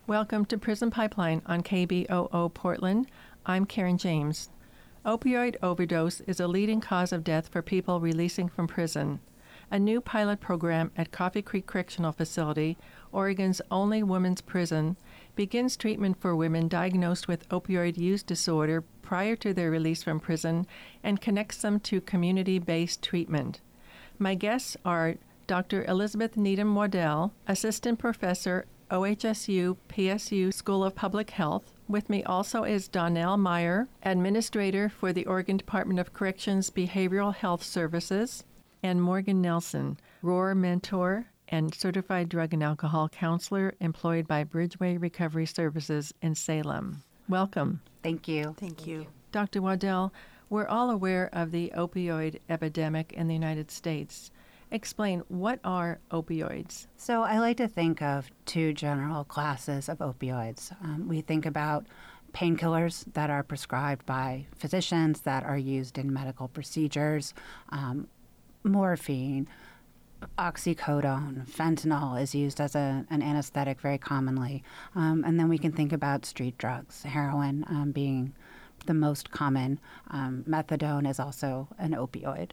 Welcome to Prison Pipeline on KBOO Portland. I'm Karen James. Opioid overdose is a leading cause of death for people releasing from prison. A new pilot program at Coffee Creek Correctional Facility, Oregon's only women's prison, begins treatment for women diagnosed with opioid use disorder prior to their release from prison and connects them to community-based treatment. My guests are Dr. Elizabeth Needham Waddell, Assistant Professor, OHSU PSU School of Public Health. With me also is Donnell Meyer, Administrator for the Oregon Department of Corrections Behavioral Health Services, and Morgan Nelson, Roar Mentor and Certified Drug and Alcohol Counselor employed by Bridgeway Recovery Services in Salem. Welcome. Thank you. Thank you. Dr. Waddell, we're all aware of the opioid epidemic in the United States. Explain, what are opioids? So I like to think of two general classes of opioids. We think about painkillers that are prescribed by physicians that are used in medical procedures, morphine, oxycodone, fentanyl is used as an anesthetic very commonly. And then we can think about street drugs, heroin being the most common. Methadone is also an opioid.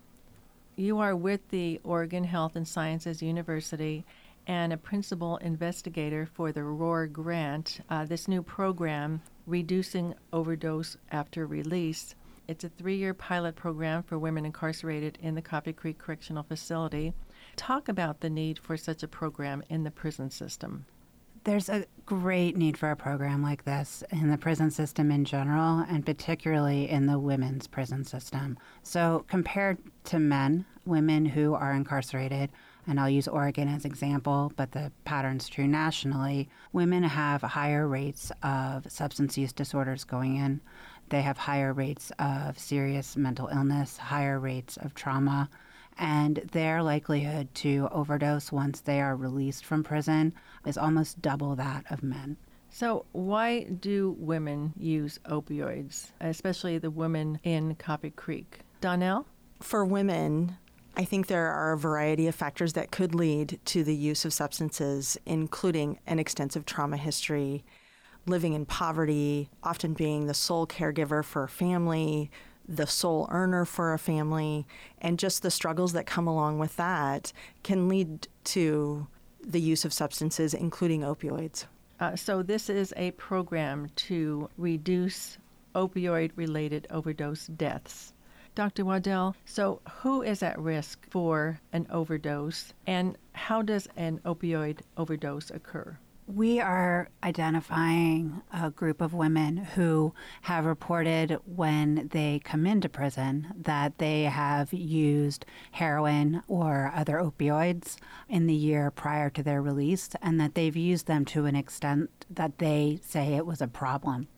You are with the Oregon Health and Sciences University and a principal investigator for the ROAR grant, this new program, Reducing Overdose After Release. It's a 3-year pilot program for women incarcerated in the Coffee Creek Correctional Facility. Talk about the need for such a program in the prison system. There's a great need for a program like this in the prison system in general, and particularly in the women's prison system. So compared to men, women who are incarcerated, and I'll use Oregon as example, but the pattern's true nationally, women have higher rates of substance use disorders going in. They have higher rates of serious mental illness, higher rates of trauma, and their likelihood to overdose once they are released from prison is almost double that of men. So why do women use opioids, especially the women in Coffee Creek? Donnell? For women, I think there are a variety of factors that could lead to the use of substances, including an extensive trauma history, living in poverty, often being the sole caregiver for a family, the sole earner for a family, and just the struggles that come along with that can lead to the use of substances, including opioids. So this is a program to reduce opioid-related overdose deaths. Dr. Waddell, so who is at risk for an overdose, and how does an opioid overdose occur? We are identifying a group of women who have reported when they come into prison that they have used heroin or other opioids in the year prior to their release, and that they've used them to an extent that they say it was a problem.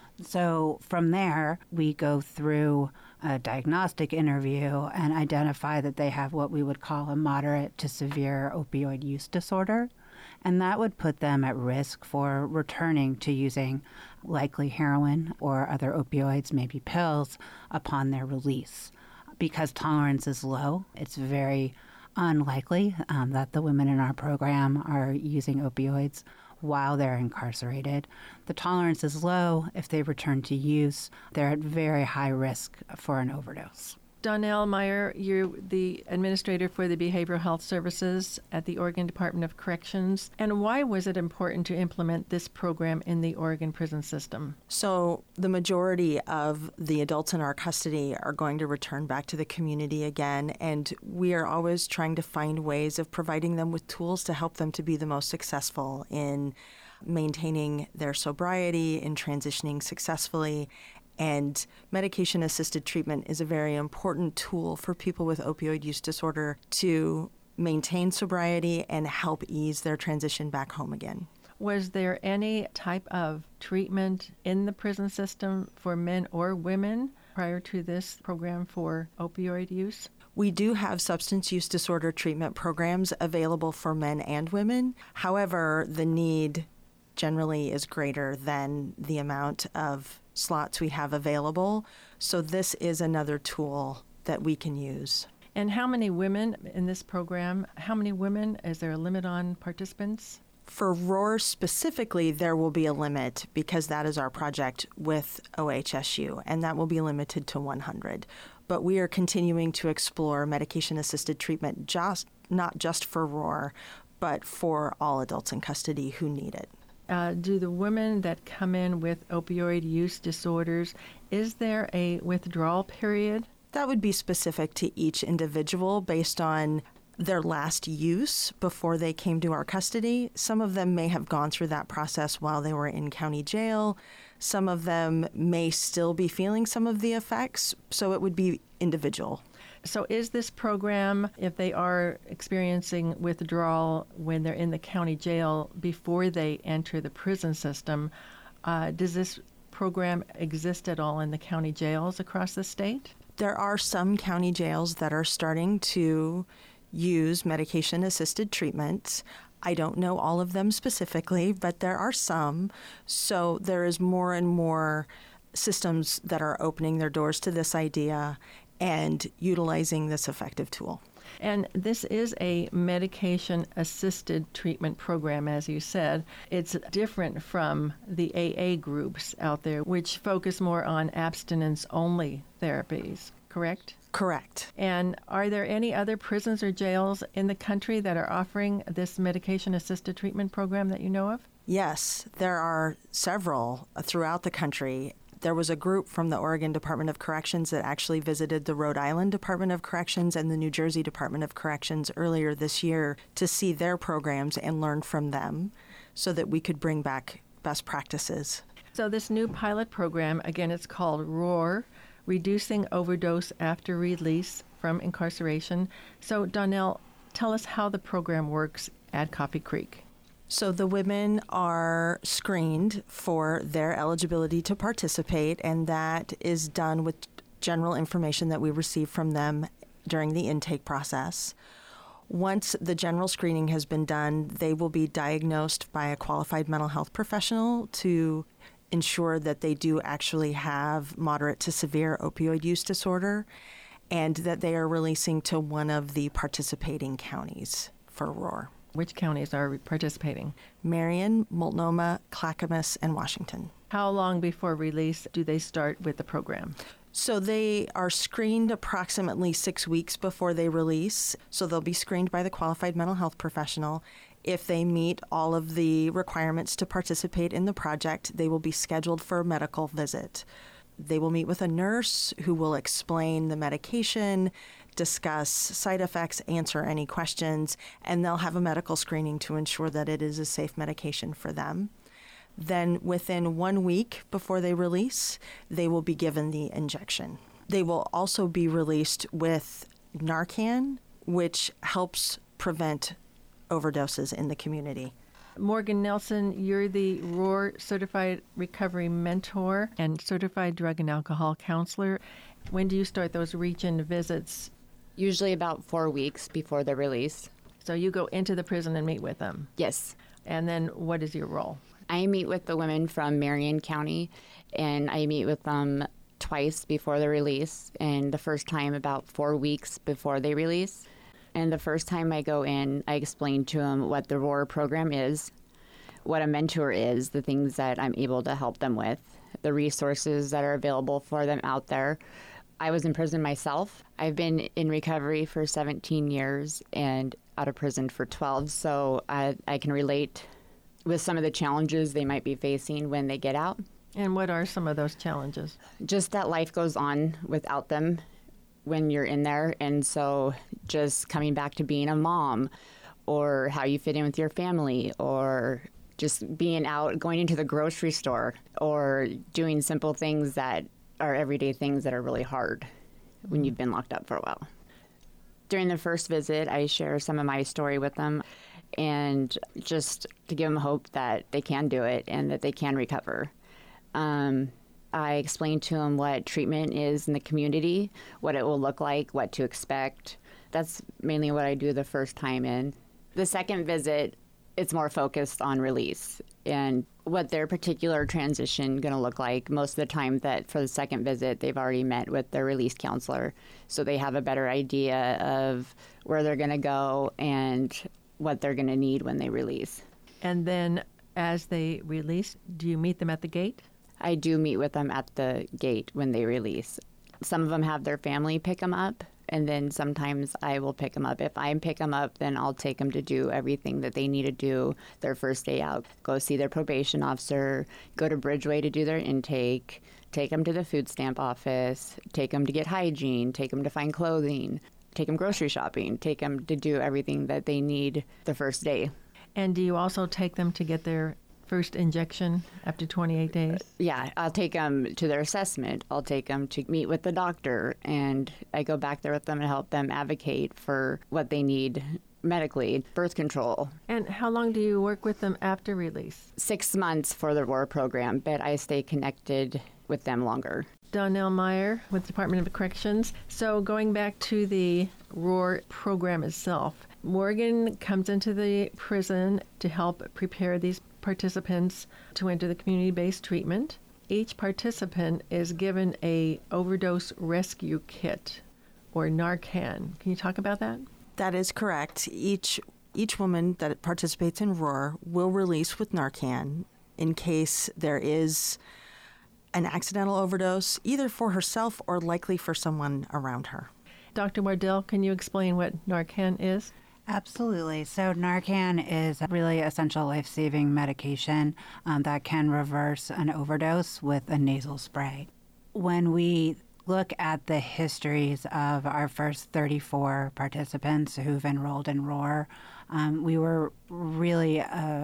So from there, we go through a diagnostic interview and identify that they have what we would call a moderate to severe opioid use disorder. And that would put them at risk for returning to using likely heroin or other opioids, maybe pills, upon their release. Because tolerance is low, it's very unlikely that the women in our program are using opioids while they're incarcerated. The tolerance is low. If they return to use, they're at very high risk for an overdose. Donnell Meyer, you're the administrator for the Behavioral Health Services at the Oregon Department of Corrections. And why was it important to implement this program in the Oregon prison system? So the majority of the adults in our custody are going to return back to the community again, and we are always trying to find ways of providing them with tools to help them to be the most successful in maintaining their sobriety, in transitioning successfully. And medication-assisted treatment is a very important tool for people with opioid use disorder to maintain sobriety and help ease their transition back home again. Was there any type of treatment in the prison system for men or women prior to this program for opioid use? We do have substance use disorder treatment programs available for men and women. However, the need generally is greater than the amount of slots we have available. So this is another tool that we can use. And how many women in this program? How many women? Is there a limit on participants? For Roar specifically, there will be a limit because that is our project with OHSU, and that will be limited to 100. But we are continuing to explore medication-assisted treatment, not just for Roar, but for all adults in custody who need it. Do the women that come in with opioid use disorders, is there a withdrawal period? That would be specific to each individual based on their last use before they came to our custody. Some of them may have gone through that process while they were in county jail. Some of them may still be feeling some of the effects, so it would be individual. So is this program, if they are experiencing withdrawal when they're in the county jail before they enter the prison system, does this program exist at all in the county jails across the state? There are some county jails that are starting to use medication-assisted treatments. I don't know all of them specifically, but there are some. So there is more and more systems that are opening their doors to this idea and utilizing this effective tool. And this is a medication-assisted treatment program, as you said. It's different from the AA groups out there, which focus more on abstinence-only therapies, correct? Correct. And are there any other prisons or jails in the country that are offering this medication-assisted treatment program that you know of? Yes, there are several throughout the country. There was a group from the Oregon Department of Corrections that actually visited the Rhode Island Department of Corrections and the New Jersey Department of Corrections earlier this year to see their programs and learn from them so that we could bring back best practices. So this new pilot program, again, it's called ROAR, Reducing Overdose After Release from Incarceration. So Donnell, tell us how the program works at Coffee Creek. So the women are screened for their eligibility to participate, and that is done with general information that we receive from them during the intake process. Once the general screening has been done, they will be diagnosed by a qualified mental health professional to ensure that they do actually have moderate to severe opioid use disorder and that they are releasing to one of the participating counties for ROAR. Which counties are participating? Marion, Multnomah, Clackamas, and Washington. How long before release do they start with the program? So they are screened approximately 6 weeks before they release. So they'll be screened by the qualified mental health professional. If they meet all of the requirements to participate in the project, they will be scheduled for a medical visit. They will meet with a nurse who will explain the medication, discuss side effects, answer any questions, and they'll have a medical screening to ensure that it is a safe medication for them. Then within 1 week before they release, they will be given the injection. They will also be released with Narcan, which helps prevent overdoses in the community. Morgan Nelson, you're the ROAR Certified Recovery Mentor and Certified Drug and Alcohol Counselor. When do you start those reach-in visits? Usually about 4 weeks before the release. So you go into the prison and meet with them? Yes. And then what is your role? I meet with the women from Marion County, and I meet with them twice before the release, and the first time about 4 weeks before they release. And the first time I go in, I explain to them what the ROAR program is, what a mentor is, the things that I'm able to help them with, the resources that are available for them out there. I was in prison myself. I've been in recovery for 17 years and out of prison for 12, so I can relate with some of the challenges they might be facing when they get out. And what are some of those challenges? Just that life goes on without them when you're in there, and so just coming back to being a mom, or how you fit in with your family, or just being out, going into the grocery store, or doing simple things that are everyday things that are really hard when you've been locked up for a while. During the first visit, I share some of my story with them, and just to give them hope that they can do it and that they can recover. I explain to them what treatment is in the community, what it will look like, what to expect. That's mainly what I do the first time in. The second visit, it's more focused on release and what their particular transition going to look like. Most of the time that for the second visit, they've already met with their release counselor, so they have a better idea of where they're going to go and what they're going to need when they release. And then as they release, do you meet them at the gate? I do meet with them at the gate when they release. Some of them have their family pick them up, and then sometimes I will pick them up. If I pick them up, then I'll take them to do everything that they need to do their first day out. Go see their probation officer, go to Bridgeway to do their intake, take them to the food stamp office, take them to get hygiene, take them to find clothing, take them grocery shopping, take them to do everything that they need the first day. And do you also take them to get their first injection after 28 days? Yeah, I'll take them to their assessment. I'll take them to meet with the doctor, and I go back there with them and help them advocate for what they need medically, birth control. And how long do you work with them after release? 6 months for the ROAR program, but I stay connected with them longer. Donnell Meyer with Department of Corrections. So going back to the ROAR program itself, Morgan comes into the prison to help prepare these participants to enter the community-based treatment. Each participant is given a overdose rescue kit, or Narcan. Can you talk about that? That is correct. Each woman that participates in ROAR will release with Narcan in case there is an accidental overdose, either for herself or likely for someone around her. Dr. Wardell, can you explain what Narcan is? Absolutely. So Narcan is a really essential life-saving medication that can reverse an overdose with a nasal spray. When we look at the histories of our first 34 participants who've enrolled in ROAR, we were really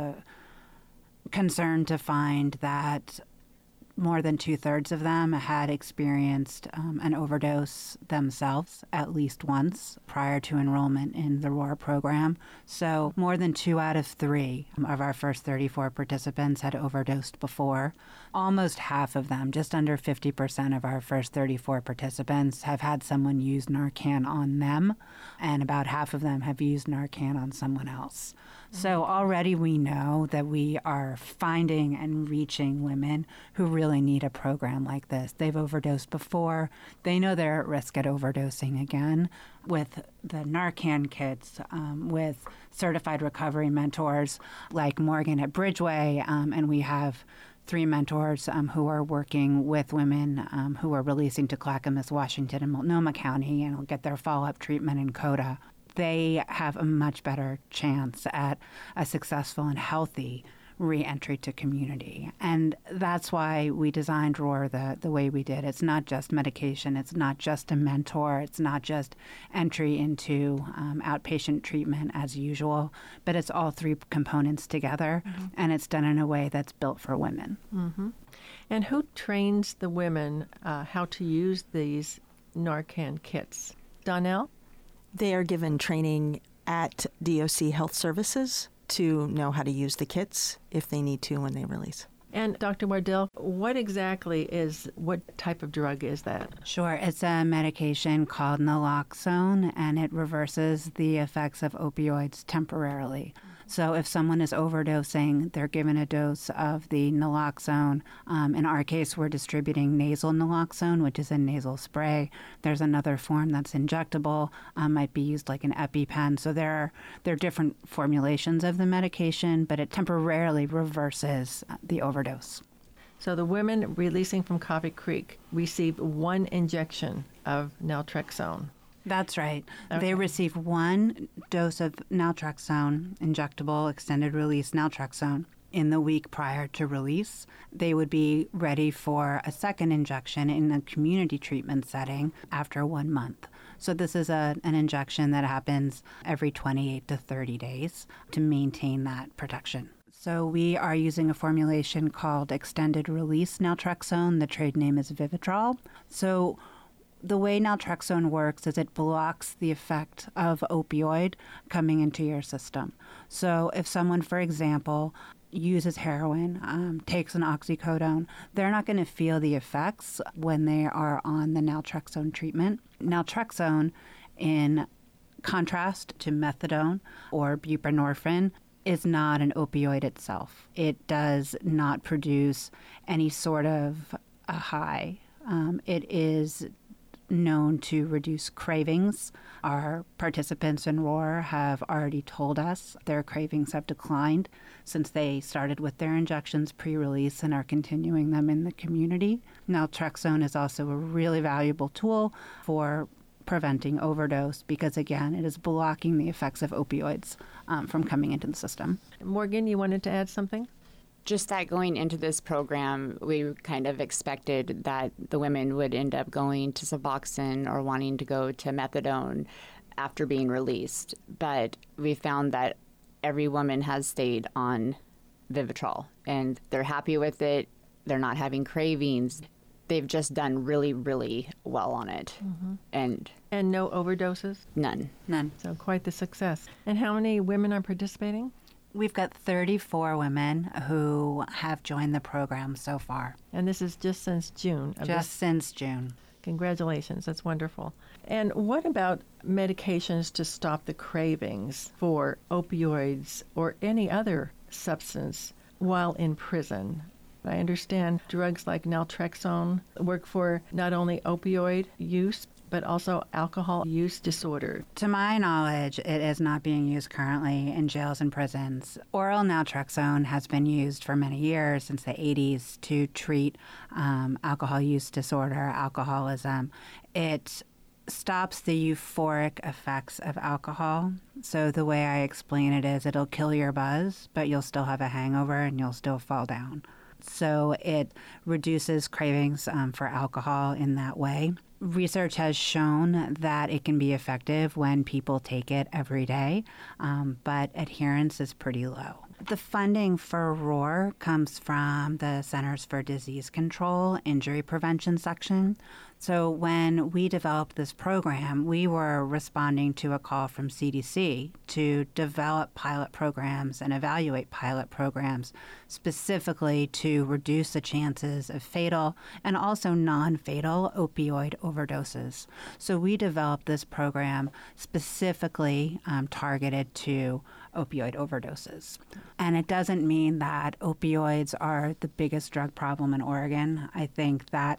concerned to find that more than 2/3 of them had experienced an overdose themselves at least once prior to enrollment in the ROAR program. So more than 2 out of 3 of our first 34 participants had overdosed before. Almost half of them, just under 50% of our first 34 participants, have had someone use Narcan on them, and about half of them have used Narcan on someone else. So already we know that we are finding and reaching women who really need a program like this. They've overdosed before. They know they're at risk at overdosing again. With the Narcan kits, with certified recovery mentors like Morgan at Bridgeway, and we have 3 mentors who are working with women who are releasing to Clackamas, Washington, and Multnomah County, and will get their follow-up treatment in CODA. They have a much better chance at a successful and healthy re-entry to community. And that's why we designed ROAR the way we did. It's not just medication. It's not just a mentor. It's not just entry into outpatient treatment as usual, but it's all 3 components together, and it's done in a way that's built for women. Mm-hmm. And who trains the women how to use these Narcan kits? Donnell? They are given training at DOC Health Services to know how to use the kits if they need to when they release. And Dr. Wardell, what type of drug is that? Sure. It's a medication called naloxone, and it reverses the effects of opioids temporarily. So if someone is overdosing, they're given a dose of the naloxone. In our case, we're distributing nasal naloxone, which is a nasal spray. There's another form that's injectable, might be used like an EpiPen. So there are different formulations of the medication, but it temporarily reverses the overdose. So the women releasing from Coffee Creek receive 1 injection of naltrexone. That's right. Okay. They receive 1 dose of naltrexone, injectable, extended-release naltrexone, in the week prior to release. They would be ready for a second injection in a community treatment setting after 1 month. So this is an injection that happens every 28 to 30 days to maintain that protection. So we are using a formulation called extended-release naltrexone. The trade name is Vivitrol. So the way naltrexone works is it blocks the effect of opioid coming into your system. So if someone, for example, uses heroin, takes an oxycodone, they're not going to feel the effects when they are on the naltrexone treatment. Naltrexone, in contrast to methadone or buprenorphine, is not an opioid itself. It does not produce any sort of a high. It is known to reduce cravings. Our participants in ROAR have already told us their cravings have declined since they started with their injections pre-release and are continuing them in the community. Naltrexone is also a really valuable tool for preventing overdose because, again, it is blocking the effects of opioids from coming into the system. Morgan, you wanted to add something? Just that going into this program, we kind of expected that the women would end up going to Suboxone or wanting to go to methadone after being released. But we found that every woman has stayed on Vivitrol, and they're happy with it. They're not having cravings. They've just done really, really well on it. Mm-hmm. And no overdoses? None. So quite the success. And how many women are participating? We've got 34 women who have joined the program so far. And this is just since June? Since June. Congratulations. That's wonderful. And what about medications to stop the cravings for opioids or any other substance while in prison? I understand drugs like naltrexone work for not only opioid use, but also alcohol use disorder. To my knowledge, it is not being used currently in jails and prisons. Oral naltrexone has been used for many years, since the 80s, to treat alcohol use disorder, alcoholism. It stops the euphoric effects of alcohol. So the way I explain it is it'll kill your buzz, but you'll still have a hangover and you'll still fall down. So it reduces cravings for alcohol in that way. Research has shown that it can be effective when people take it every day, but adherence is pretty low. The funding for ROAR comes from the Centers for Disease Control Injury Prevention section. So when we developed this program, we were responding to a call from CDC to develop pilot programs and evaluate pilot programs specifically to reduce the chances of fatal and also non-fatal opioid overdoses. So we developed this program specifically targeted to opioid overdoses. And it doesn't mean that opioids are the biggest drug problem in Oregon. I think that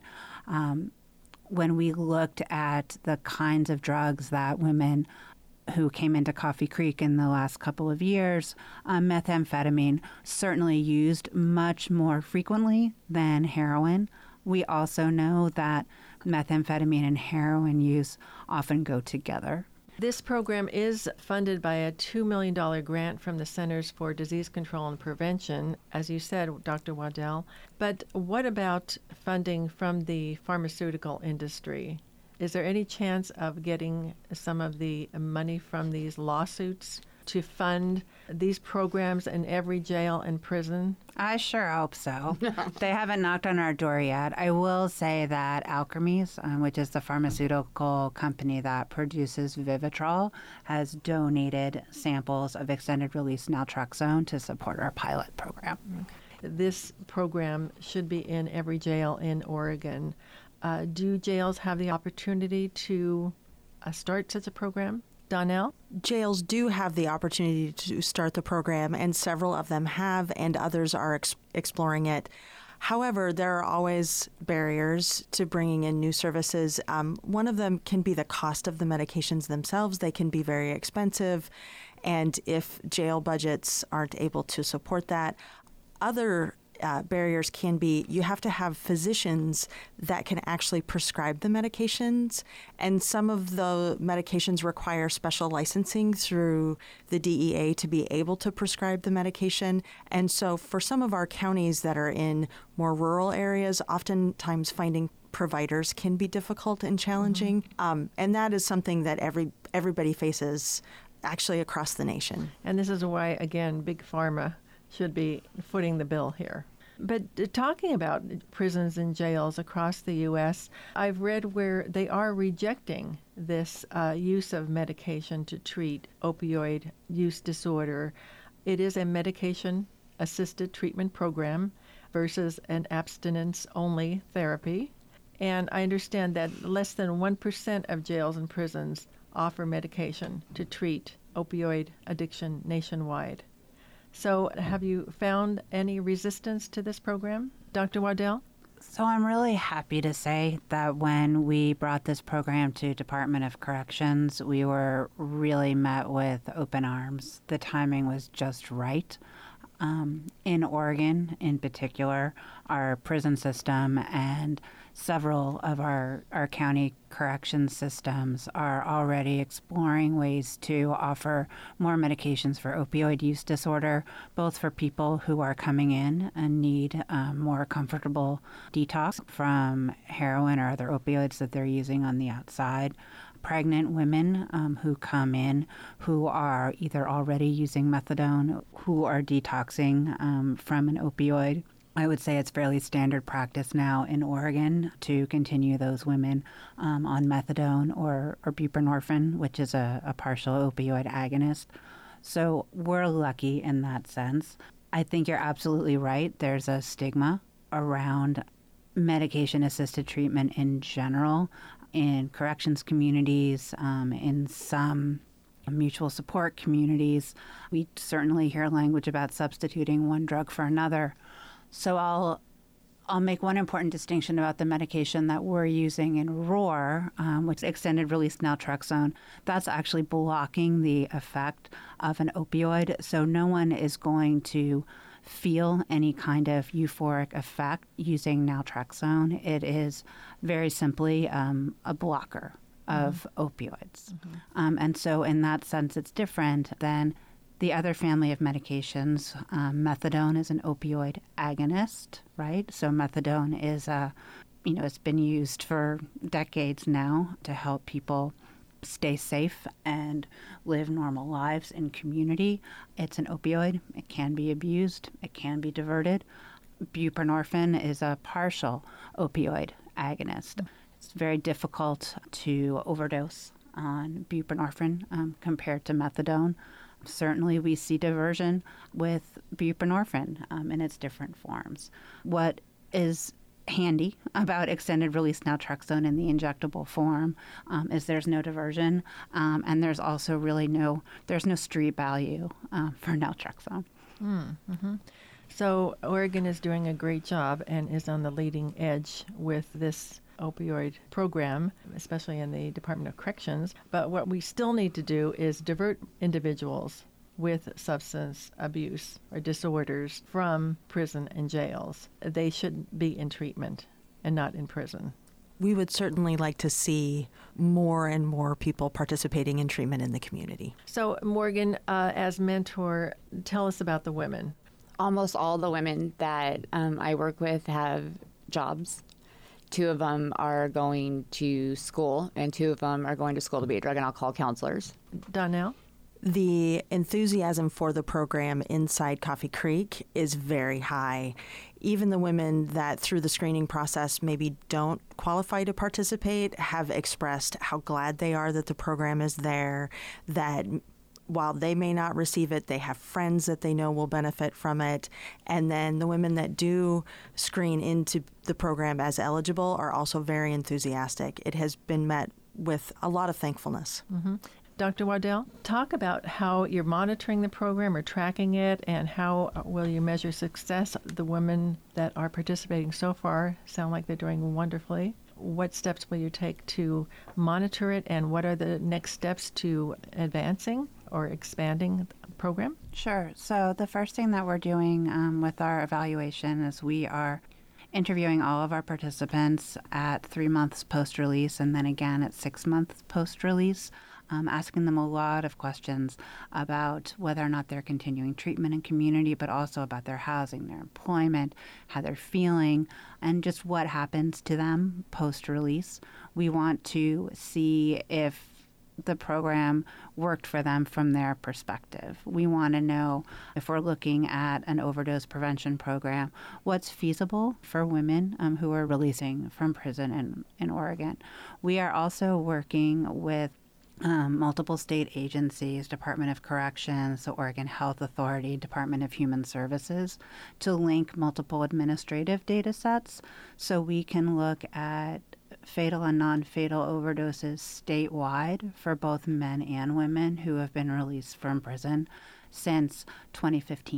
when we looked at the kinds of drugs that women who came into Coffee Creek in the last couple of years, methamphetamine certainly used much more frequently than heroin. We also know that methamphetamine and heroin use often go together. This program is funded by a $2 million grant from the Centers for Disease Control and Prevention, as you said, Dr. Waddell. But what about funding from the pharmaceutical industry? Is there any chance of getting some of the money from these lawsuits to fund these programs in every jail and prison? I sure hope so. They haven't knocked on our door yet. I will say that Alkermes, which is the pharmaceutical company that produces Vivitrol, has donated samples of extended-release naltrexone to support our pilot program. This program should be in every jail in Oregon. Do jails have the opportunity to start such a program? Donnell? Jails do have the opportunity to start the program, and several of them have, and others are exploring it. However, there are always barriers to bringing in new services. One of them can be the cost of the medications themselves. They can be very expensive, and if jail budgets aren't able to support that, other barriers can be you have to have physicians that can actually prescribe the medications, and some of the medications require special licensing through the DEA to be able to prescribe the medication. And so for some of our counties that are in more rural areas, oftentimes finding providers can be difficult and challenging. And that is something that everybody faces actually across the nation. And this is why, again, Big Pharma should be footing the bill here. But talking about prisons and jails across the U.S., I've read where they are rejecting this use of medication to treat opioid use disorder. It is a medication-assisted treatment program versus an abstinence-only therapy. And I understand that less than 1% of jails and prisons offer medication to treat opioid addiction nationwide. So have you found any resistance to this program, Dr. Waddell? So I'm really happy to say that when we brought this program to Department of Corrections, we were really met with open arms. The timing was just right. In Oregon, in particular, our prison system and several of our county correction systems are already exploring ways to offer more medications for opioid use disorder, both for people who are coming in and need more comfortable detox from heroin or other opioids that they're using on the outside. Pregnant women who come in who are either already using methadone, who are detoxing from an opioid. I would say it's fairly standard practice now in Oregon to continue those women on methadone or buprenorphine, which is a partial opioid agonist. So we're lucky in that sense. I think you're absolutely right. There's a stigma around medication-assisted treatment in general in corrections communities, in some mutual support communities. We certainly hear language about substituting one drug for another. So I'll make one important distinction about the medication that we're using in ROAR, which is extended release naltrexone. That's actually blocking the effect of an opioid. So no one is going to feel any kind of euphoric effect using naltrexone. It is very simply a blocker of opioids. And so in that sense, it's different than the other family of medications. Methadone is an opioid agonist, right? So methadone is it's been used for decades now to help people stay safe and live normal lives in community. It's an opioid. It can be abused. It can be diverted. Buprenorphine is a partial opioid agonist. It's very difficult to overdose on buprenorphine compared to methadone. Certainly, we see diversion with buprenorphine in its different forms. What is handy about extended release naltrexone in the injectable form is there's no diversion, and there's also really no street value for naltrexone. So Oregon is doing a great job and is on the leading edge with this opioid program, especially in the Department of Corrections. But what we still need to do is divert individuals with substance abuse or disorders from prison and jails. They should be in treatment and not in prison. We would certainly like to see more and more people participating in treatment in the community. So, Morgan, as mentor, tell us about the women. Almost all the women that I work with have jobs. 2 of them are going to school, and 2 of them are going to school to be drug and alcohol counselors. Donnell? The enthusiasm for the program inside Coffee Creek is very high. Even the women that through the screening process maybe don't qualify to participate have expressed how glad they are that the program is there, that while they may not receive it, they have friends that they know will benefit from it. And then the women that do screen into the program as eligible are also very enthusiastic. It has been met with a lot of thankfulness. Dr. Waddell, talk about how you're monitoring the program or tracking it, and how will you measure success. The women that are participating so far sound like they're doing wonderfully. What steps will you take to monitor it, and what are the next steps to advancing or expanding the program? Sure. So the first thing that we're doing with our evaluation is we are interviewing all of our participants at 3 months post-release and then again at 6 months post-release, asking them a lot of questions about whether or not they're continuing treatment in community, but also about their housing, their employment, how they're feeling, and just what happens to them post-release. We want to see if the program worked for them from their perspective. We want to know, if we're looking at an overdose prevention program, what's feasible for women who are releasing from prison in Oregon. We are also working with multiple state agencies, Department of Corrections, the Oregon Health Authority, Department of Human Services, to link multiple administrative data sets so we can look at fatal and non-fatal overdoses statewide for both men and women who have been released from prison since 2015.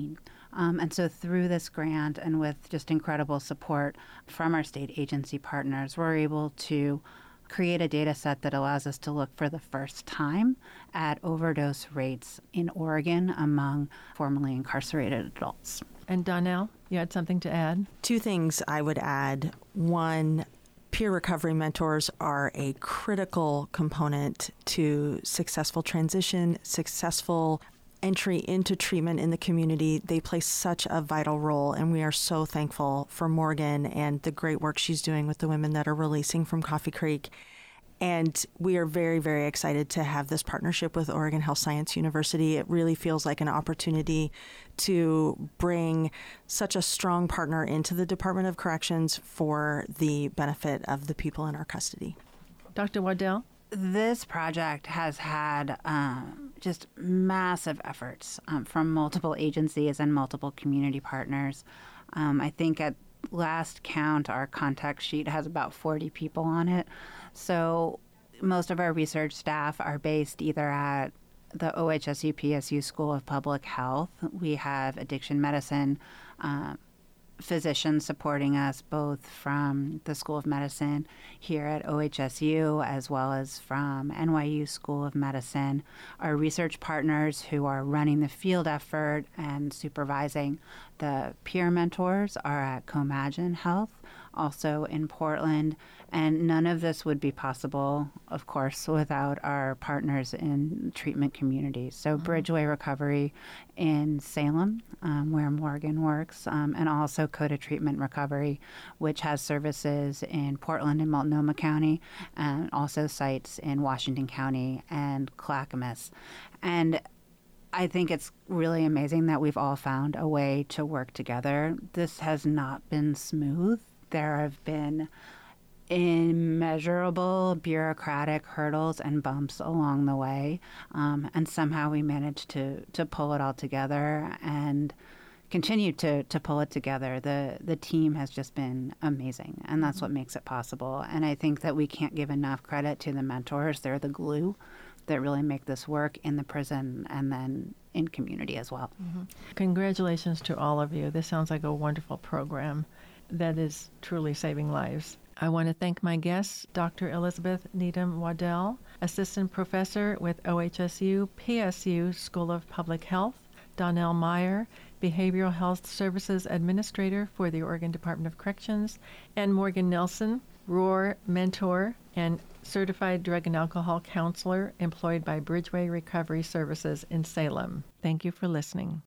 And so through this grant and with just incredible support from our state agency partners, we're able to create a data set that allows us to look for the first time at overdose rates in Oregon among formerly incarcerated adults. And Donnell, you had something to add? Two things I would add. One, peer recovery mentors are a critical component to successful transition, successful entry into treatment in the community. They play such a vital role, and we are so thankful for Morgan and the great work she's doing with the women that are releasing from Coffee Creek. And we are very, very excited to have this partnership with Oregon Health Science University. It really feels like an opportunity to bring such a strong partner into the Department of Corrections for the benefit of the people in our custody. Dr. Waddell? This project has had just massive efforts from multiple agencies and multiple community partners. I think at last count, our contact sheet has about 40 people on it. So most of our research staff are based either at the OHSU PSU School of Public Health. We have addiction medicine physicians supporting us both from the School of Medicine here at OHSU as well as from NYU School of Medicine. Our research partners who are running the field effort and supervising the peer mentors are at Comagine Health, also in Portland. And none of this would be possible, of course, without our partners in treatment communities. So Bridgeway Recovery in Salem, where Morgan works, and also Coda Treatment Recovery, which has services in Portland and Multnomah County, and also sites in Washington County and Clackamas. And I think it's really amazing that we've all found a way to work together. This has not been smooth. There have been immeasurable bureaucratic hurdles and bumps along the way, and somehow we managed to pull it all together and continue to pull it together. The team has just been amazing, and that's what makes it possible. And I think that we can't give enough credit to the mentors. They're the glue that really make this work in the prison and then in community as well. Mm-hmm. Congratulations to all of you. This sounds like a wonderful program that is truly saving lives. I want to thank my guests, Dr. Elizabeth Needham Waddell, Assistant Professor with OHSU PSU School of Public Health, Donnell Meyer, Behavioral Health Services Administrator for the Oregon Department of Corrections, and Morgan Nelson, ROAR Mentor and Certified Drug and Alcohol Counselor employed by Bridgeway Recovery Services in Salem. Thank you for listening.